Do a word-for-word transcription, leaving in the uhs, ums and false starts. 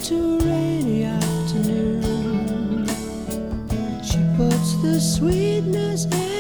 into a rainy afternoon. She puts the sweetness in